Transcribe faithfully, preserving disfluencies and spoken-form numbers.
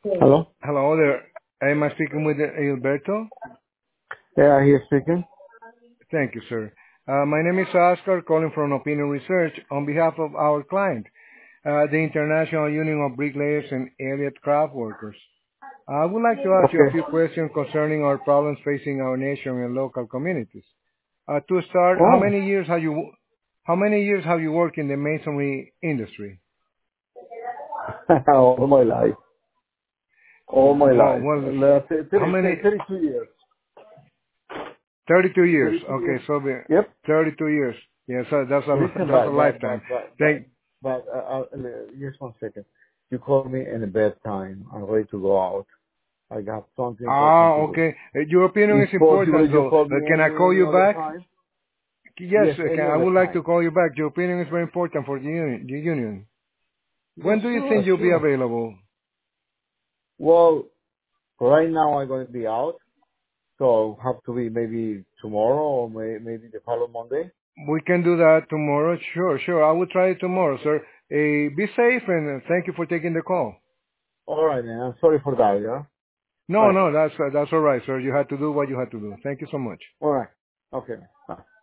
Hello? Hello there. Am I speaking with Alberto? Yeah, he's speaking. Thank you, sir. Uh, my name is Oscar, calling from Opinion Research on behalf of our client, uh, the International Union of Bricklayers and Allied Craft Workers. I would like to ask you a Okay. few questions concerning our problems facing our nation and local communities. Uh, to start, how Oh, many years have you how many years have you worked in the masonry industry? all my life. All my Well, life. well, Uh, how thirty, many? thirty-two years. thirty-two years. thirty-two Okay, years. so the Yep. thirty-two years. Yes, yeah, so that's a Listen, that's a but, but, lifetime. but, but, but, Thank but uh, uh, just one second. You called me in a bad time. I'm ready to go out. I got something Ah, important to do. okay. Uh, Your opinion It's is possible important, that you so call uh, me can I any, call any you other back? time? Yes, Yes, uh, any can, I other would like to time. call you back. Your opinion is very important for the union. The union. Yes, When do you sure, think you'll be sure. available? Well, right now I'm going to be out. So have to be maybe tomorrow or may, maybe the following Monday. We can do that tomorrow. Sure, sure. I will try it tomorrow, sir. Uh, be safe and uh, thank you for taking the call. All right, man. I'm sorry for that, yeah? No, Bye. no, that's uh, that's all right, sir. You had to do what you had to do. Thank you so much. All right. Okay. Bye.